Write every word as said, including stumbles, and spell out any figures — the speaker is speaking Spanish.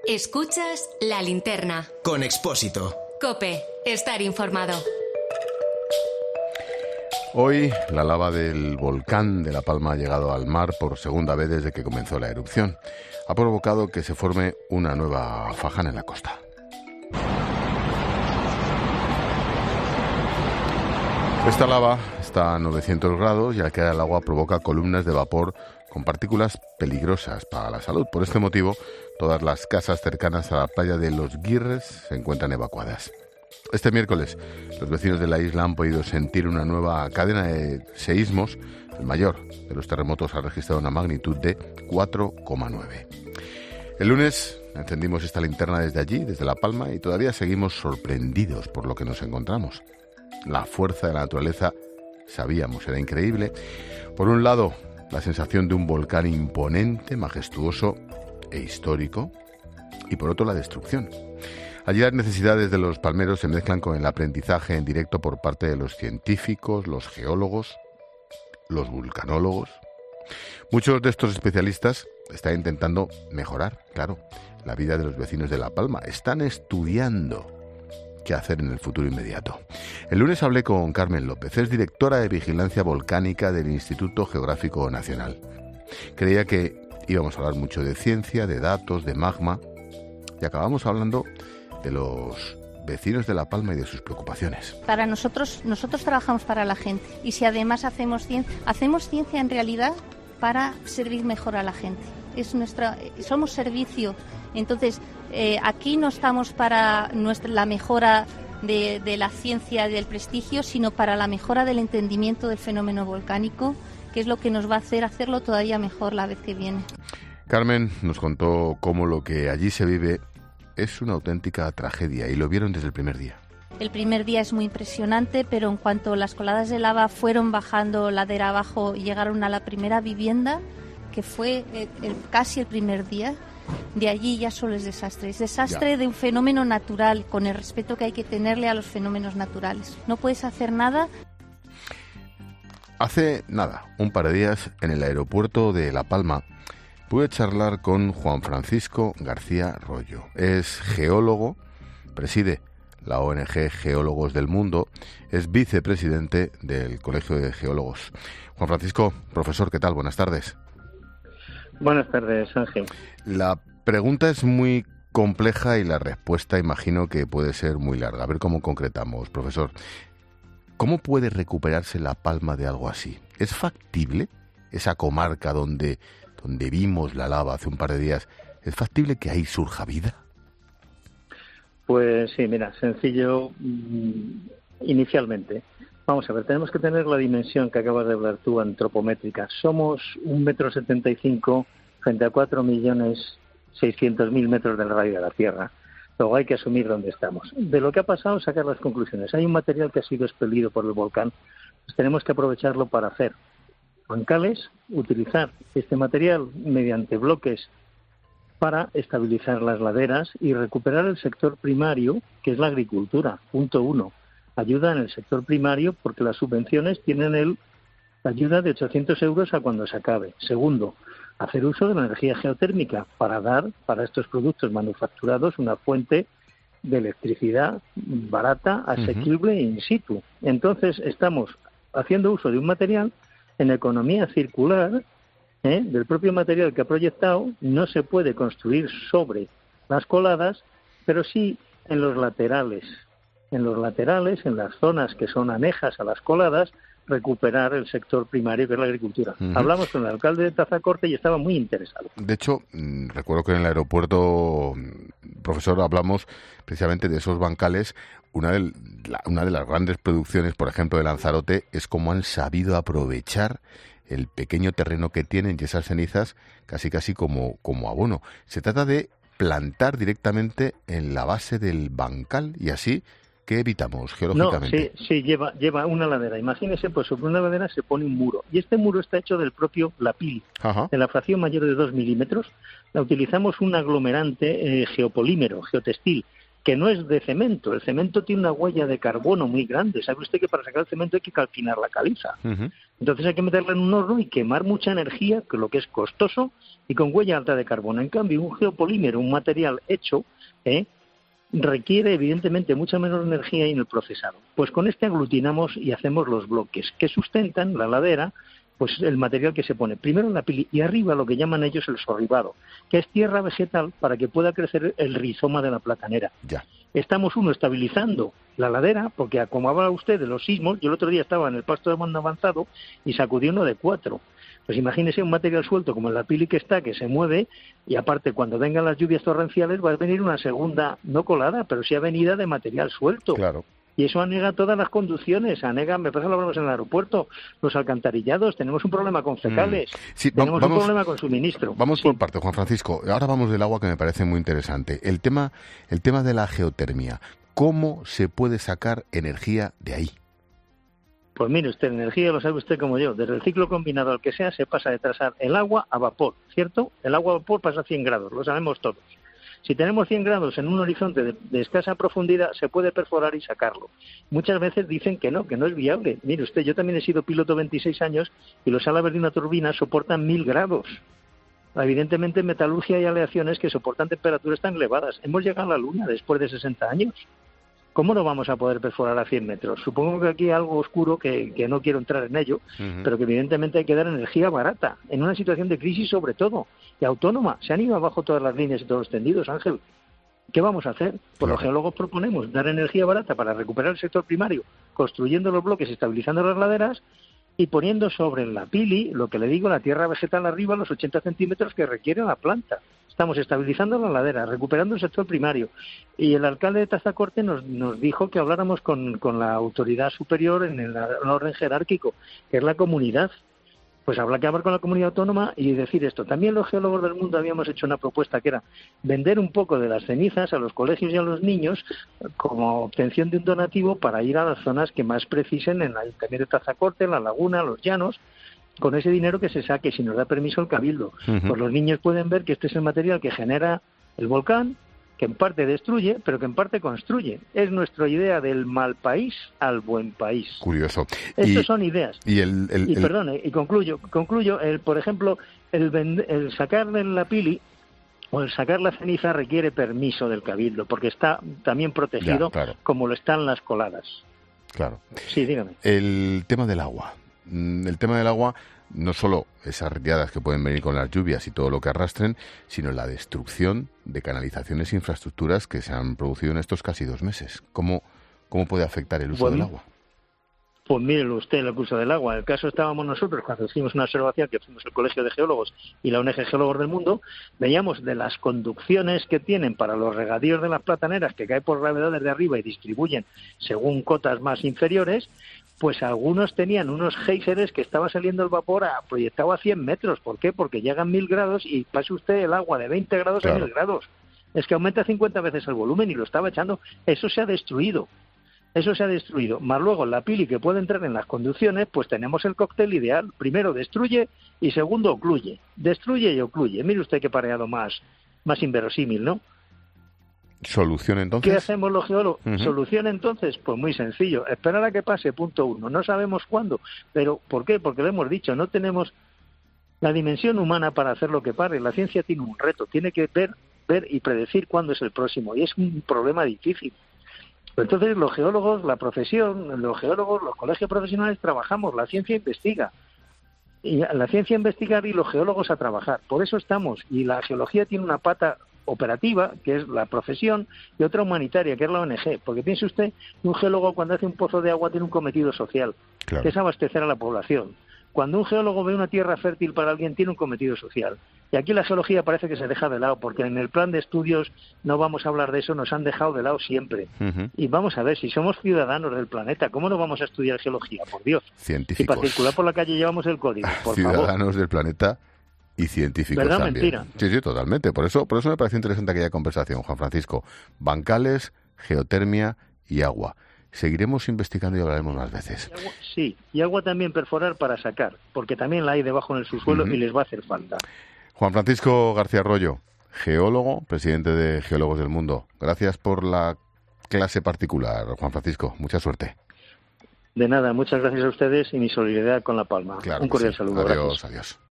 Escuchas La Linterna. Con Expósito. COPE. Estar informado. Hoy la lava del volcán de La Palma ha llegado al mar por segunda vez desde que comenzó la erupción. Ha provocado que se forme una nueva fajana en la costa. Esta lava está a novecientos grados y al caer el agua provoca columnas de vapor con partículas peligrosas para la salud. Por este motivo, todas las casas cercanas a la playa de Los Guirres se encuentran evacuadas. Este miércoles, los vecinos de la isla han podido sentir una nueva cadena de seísmos. El mayor de los terremotos ha registrado una magnitud de cuatro coma nueve. El lunes encendimos esta linterna desde allí, desde La Palma, y todavía seguimos sorprendidos por lo que nos encontramos. La fuerza de la naturaleza, sabíamos, era increíble. Por un lado, la sensación de un volcán imponente, majestuoso e histórico, y por otro, la destrucción. Allí las necesidades de los palmeros se mezclan con el aprendizaje en directo por parte de los científicos, los geólogos, los vulcanólogos. Muchos de estos especialistas están intentando mejorar, claro, la vida de los vecinos de La Palma. Están estudiando qué hacer en el futuro inmediato. El lunes hablé con Carmen López, es directora de Vigilancia Volcánica del Instituto Geográfico Nacional. Creía que íbamos a hablar mucho de ciencia, de datos, de magma, y acabamos hablando de los vecinos de La Palma y de sus preocupaciones. Para nosotros, nosotros trabajamos para la gente, y si además hacemos ciencia, hacemos ciencia en realidad para servir mejor a la gente. Es nuestra, somos servicio. Entonces, eh, aquí no estamos para nuestra, la mejora de, de la ciencia y del prestigio, sino para la mejora del entendimiento del fenómeno volcánico, que es lo que nos va a hacer hacerlo todavía mejor la vez que viene. Carmen nos contó cómo lo que allí se vive es una auténtica tragedia, y lo vieron desde el primer día. El primer día es muy impresionante, pero en cuanto las coladas de lava fueron bajando ladera abajo y llegaron a la primera vivienda, que fue el, el, casi el primer día, de allí ya solo es desastre. Es desastre ya. De un fenómeno natural, con el respeto que hay que tenerle a los fenómenos naturales. No puedes hacer nada. Hace nada, un par de días, en el aeropuerto de La Palma, pude charlar con Juan Francisco García Rollo. Es geólogo, preside la O N G Geólogos del Mundo, es vicepresidente del Colegio de Geólogos. Juan Francisco, profesor, ¿qué tal? Buenas tardes. Buenas tardes, Ángel. La pregunta es muy compleja y la respuesta imagino que puede ser muy larga. A ver cómo concretamos, profesor. ¿Cómo puede recuperarse La Palma de algo así? ¿Es factible esa comarca donde, donde vimos la lava hace un par de días? ¿Es factible que ahí surja vida? Pues sí, mira, sencillo inicialmente. Vamos a ver, tenemos que tener la dimensión que acabas de hablar tú, antropométrica. Somos un metro setenta y cinco frente a cuatro millones seiscientos mil metros del radio de la Tierra. Luego hay que asumir dónde estamos. De lo que ha pasado, sacar las conclusiones. Hay un material que ha sido expelido por el volcán. Pues tenemos que aprovecharlo para hacer bancales, utilizar este material mediante bloques para estabilizar las laderas y recuperar el sector primario, que es la agricultura. Punto uno. Ayuda en el sector primario porque las subvenciones tienen el, la ayuda de ochocientos euros a cuando se acabe. Segundo, hacer uso de la energía geotérmica para dar para estos productos manufacturados una fuente de electricidad barata, asequible e in situ. Entonces estamos haciendo uso de un material en economía circular, ¿eh? del propio material que ha proyectado. No se puede construir sobre las coladas, pero sí en los laterales. En los laterales, en las zonas que son anejas a las coladas, recuperar el sector primario, que es la agricultura. Uh-huh. Hablamos con el alcalde de Tazacorte y estaba muy interesado. De hecho, recuerdo que en el aeropuerto, profesor, hablamos precisamente de esos bancales. Una de, la, una de las grandes producciones, por ejemplo, de Lanzarote, es cómo han sabido aprovechar el pequeño terreno que tienen y esas cenizas casi casi como, como abono. Se trata de plantar directamente en la base del bancal y así... ¿Qué evitamos geológicamente? No, sí, sí lleva, lleva una ladera. Imagínese, pues sobre una ladera se pone un muro. Y este muro está hecho del propio lapil, Ajá. de la fracción mayor de dos milímetros. La utilizamos un aglomerante eh, geopolímero, geotextil, que no es de cemento. El cemento tiene una huella de carbono muy grande. ¿Sabe usted que para sacar el cemento hay que calcinar la caliza? Uh-huh. Entonces hay que meterla en un horno y quemar mucha energía, que lo que es costoso, y con huella alta de carbono. En cambio, un geopolímero, un material hecho, ¿eh? requiere evidentemente mucha menos energía en el procesado. Pues con este aglutinamos y hacemos los bloques que sustentan la ladera, pues el material que se pone primero en la pili y arriba lo que llaman ellos el sorribado, que es tierra vegetal para que pueda crecer el rizoma de la platanera. Ya. Estamos uno estabilizando la ladera, porque como hablaba usted de los sismos, yo el otro día estaba en el pasto de mando avanzado y sacudí uno de cuatro. Pues imagínese un material suelto como la pili que está, que se mueve, y aparte cuando vengan las lluvias torrenciales va a venir una segunda, no colada, pero sí avenida de material suelto. Claro. Y eso anega todas las conducciones, anega, me pasa lo hablamos en el aeropuerto, los alcantarillados, tenemos un problema con fecales, mm. sí, tenemos vamos, un problema con suministro. Vamos sí. por parte, Juan Francisco. Ahora vamos del agua, que me parece muy interesante. El tema, el tema de la geotermia. ¿Cómo se puede sacar energía de ahí? Pues mire usted, energía lo sabe usted como yo. Desde el ciclo combinado al que sea, se pasa de trasar el agua a vapor, ¿cierto? El agua a vapor pasa a cien grados, lo sabemos todos. Si tenemos cien grados en un horizonte de, de escasa profundidad, se puede perforar y sacarlo. Muchas veces dicen que no, que no es viable. Mire usted, yo también he sido piloto veintiséis años y los álabes de una turbina soportan mil grados. Evidentemente, en metalurgia hay aleaciones que soportan temperaturas tan elevadas. Hemos llegado a la Luna después de sesenta años. ¿Cómo no vamos a poder perforar a cien metros? Supongo que aquí hay algo oscuro que, que no quiero entrar en ello, uh-huh. pero que evidentemente hay que dar energía barata, en una situación de crisis sobre todo, y autónoma. Se han ido abajo todas las líneas y todos los tendidos, Ángel. ¿Qué vamos a hacer? Pues claro. Los geólogos proponemos dar energía barata para recuperar el sector primario, construyendo los bloques, estabilizando las laderas y poniendo sobre la pili, lo que le digo, la tierra vegetal arriba, los ochenta centímetros que requiere la planta. Estamos estabilizando la ladera, recuperando el sector primario. Y el alcalde de Tazacorte nos, nos dijo que habláramos con, con la autoridad superior en el, en el orden jerárquico, que es la comunidad. Pues habrá que hablar con la comunidad autónoma y decir esto. También los geólogos del mundo habíamos hecho una propuesta que era vender un poco de las cenizas a los colegios y a los niños como obtención de un donativo para ir a las zonas que más precisen en el Ayuntamiento de Tazacorte, en la laguna, los llanos, con ese dinero que se saque, si nos da permiso el Cabildo. Uh-huh. Pues los niños pueden ver que este es el material que genera el volcán, que en parte destruye, pero que en parte construye. Es nuestra idea del mal país al buen país. Curioso. Estas son ideas. Y, el, el, y el... perdone, y concluyo, concluyo el, por ejemplo, el, vend- el sacarle la pili o el sacar la ceniza requiere permiso del Cabildo, porque está también protegido, ya, claro. como lo están las coladas. Claro. Sí, dígame. El tema del agua. El tema del agua, no solo esas riadas que pueden venir con las lluvias y todo lo que arrastren, sino la destrucción de canalizaciones e infraestructuras que se han producido en estos casi dos meses. ¿Cómo, cómo puede afectar el uso bueno, del agua? Pues mírelo usted, el uso del agua. En el caso estábamos nosotros, cuando hicimos una observación, que fuimos el Colegio de Geólogos y la O N G Geólogos del Mundo, veíamos de las conducciones que tienen para los regadíos de las plataneras, que caen por gravedad desde arriba y distribuyen según cotas más inferiores, pues algunos tenían unos géiseres que estaba saliendo el vapor a, proyectado a cien metros. ¿Por qué? Porque llegan mil grados y pase usted el agua de veinte grados claro. a mil grados. Es que aumenta cincuenta veces el volumen y lo estaba echando. Eso se ha destruido. Eso se ha destruido. Más luego la pili que puede entrar en las conducciones, pues tenemos el cóctel ideal. Primero destruye y segundo ocluye. Destruye y ocluye. Mire usted qué pareado más, más inverosímil, ¿no? ¿Solución entonces? ¿Qué hacemos los geólogos? Uh-huh. ¿Solución entonces? Pues muy sencillo. Esperar a que pase, punto uno. No sabemos cuándo. ¿Pero por qué? Porque lo hemos dicho, no tenemos la dimensión humana para hacer lo que pare. La ciencia tiene un reto. Tiene que ver, ver y predecir cuándo es el próximo. Y es un problema difícil. Entonces los geólogos, la profesión, los geólogos, los colegios profesionales trabajamos. La ciencia investiga. Y la ciencia a investigar y los geólogos a trabajar. Por eso estamos. Y la geología tiene una pata operativa, que es la profesión, y otra humanitaria, que es la O N G. Porque piense usted, un geólogo cuando hace un pozo de agua tiene un cometido social, claro. que es abastecer a la población. Cuando un geólogo ve una tierra fértil para alguien, tiene un cometido social. Y aquí la geología parece que se deja de lado, porque en el plan de estudios no vamos a hablar de eso, nos han dejado de lado siempre. Uh-huh. Y vamos a ver, si somos ciudadanos del planeta, ¿cómo no vamos a estudiar geología? Por Dios. Científicos. Y para circular por la calle llevamos el código, por ciudadanos favor. del planeta y científicos ¿verdad, también. Mentira? Sí, sí, totalmente. Por eso, por eso me pareció interesante aquella conversación, Juan Francisco. Bancales, geotermia y agua. Seguiremos investigando y hablaremos más veces. Y agua, sí, y agua también perforar para sacar, porque también la hay debajo en el subsuelo uh-huh. y les va a hacer falta. Juan Francisco García Arroyo, geólogo, presidente de Geólogos del Mundo. Gracias por la clase particular, Juan Francisco. Mucha suerte. De nada, muchas gracias a ustedes y mi solidaridad con La Palma. Claro Un cordial sí. saludo. Adiós, Gracias. adiós.